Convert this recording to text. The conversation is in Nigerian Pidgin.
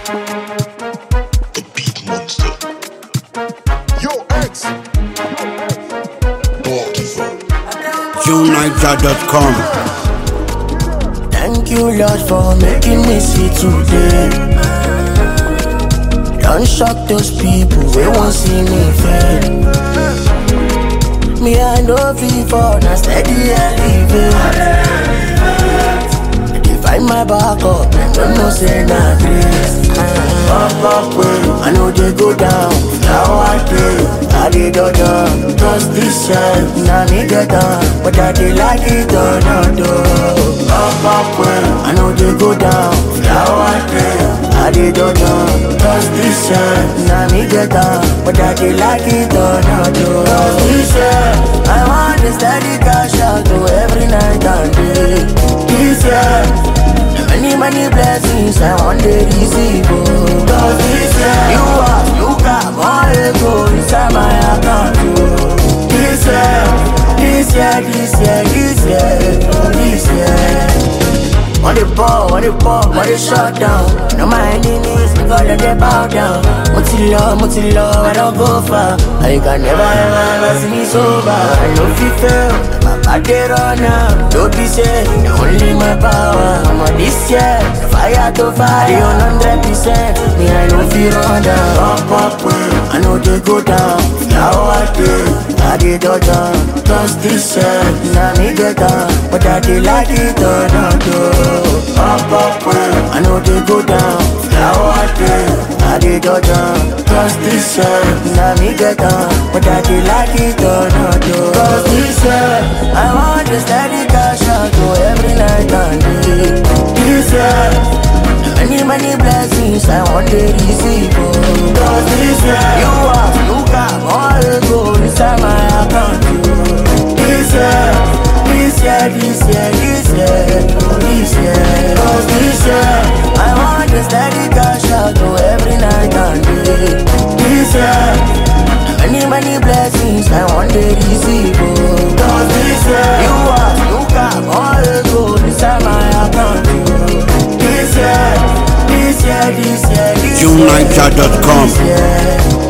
The beat monster. Yo, X. JuneNiger.com. Thank you, Lord, for making me see today. Don't shock those people, they won't see me fail. Me, I know before, now steady elevate. They find my back up, don't know say nah grace. Up, I know they go down, now I dey down. Cause this year, now me get down, but I dey like it or not though. Up, I know they go down, now I dey down. Cause this year, now me get down, but I dey like it or not though. Cause this year, I want to steady cash out to every night and day. This year, many blessings I want to receive. Cause this year, you got more ego inside my account. This year. On the ball, on the shut down. No my enemies, because they bow down. Mutilo, I don't go far. I can never ever see me sober. I know if you fail. I did run now, don't be safe, only my power. I'm on this year, fire to fire, 100%. Me, I know if you run down, up, I know they go down. Now I did down. Cause this year, now me get down, but I did like it or not though. Up, I know they go down. Now I did down. Cause this year, now me get down, but I did like it or not though. Cause this year, I want to steady cash out to every night and day. This year, many blessings I want to receive. Cause this year, you got more ego inside my account. This year. Cause this year, I want to steady cash out to every night and day. This year, many blessings I want to receive. Cause this year, you got more ego inside my account. This year. JuneNiger.com.